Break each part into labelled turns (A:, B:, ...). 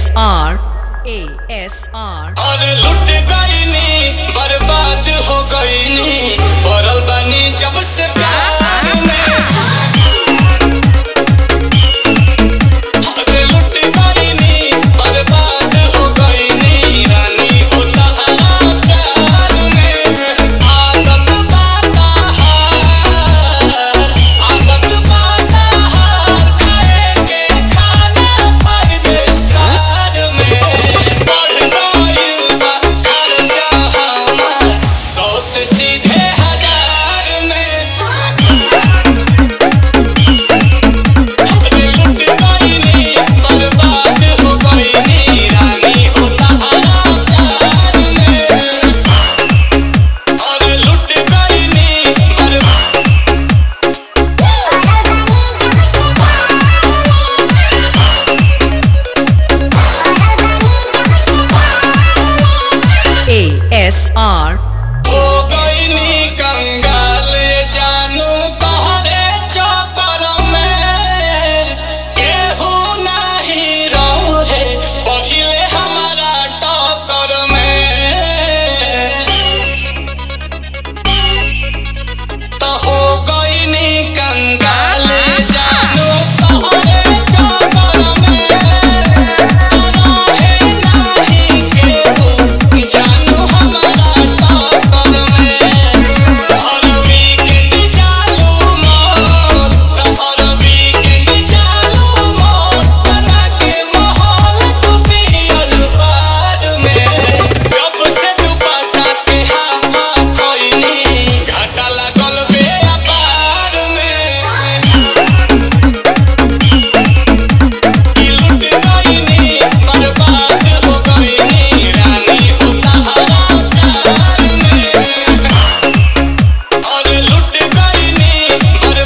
A: ASR
B: और लुट गईनी बर्बाद हो गईनी भरल बानी जब से प्यार में और लुट गईनी बर्बाद हो गईनी रानी हो तहरा प्यार में आदत बाता हार खाए के खाना फाइव स्टार में बढ़ गइल बा खर्चा हमार 100 से सीधे हजार में लुट गईनी बर्बाद हो गईनी रानी हो तहरा प्यार में और लुट गईनी
A: ASR
B: हो गईनी कंगाल जानू तोहरे चक्कर में केहू नाही रहे पहिले हमारा टक्कर में तो हो गईनी कंगाल जानू तोहरे चक्कर में रहे नाही केहू जानू हमारा टक्कर में हर वीकेंड चालू मॉल हर वीकेंड चालू मॉल बना के माहौल तू पियर बार में जब से दुपट्टा के हवा खोइनी घाटा लागल व्यापार में कि लुट गईनी बर्बाद हो गईनी रानी हो तहरा प्यार में और लुट गईनी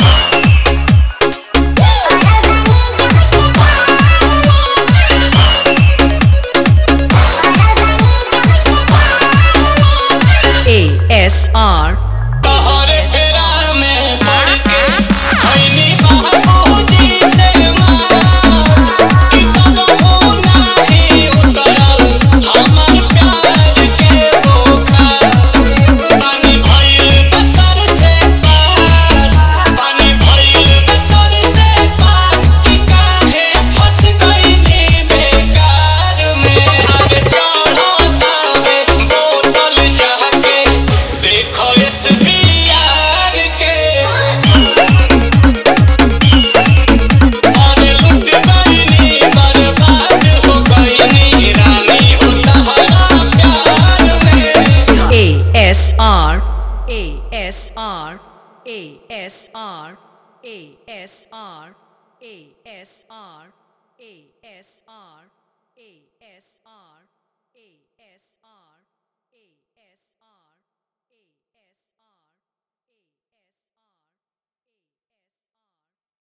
A: ASR
B: तोहरे फेरा में पड़ के खैनी बाबूजी से मार कि तबहू नाही उतरल हमार प्यार के बोखर पानी भइल बसर से पार पानी भइल बसर से पार कि काहे फंस गईनी बेकार में आगे चढ़तावे बोतल जाके देखो SBR के और लुट गईनी बर्बाद हो गईनी रानी हो तहरा प्यार में
A: ASR ASR ASR ASR ASR ASR ASR ASR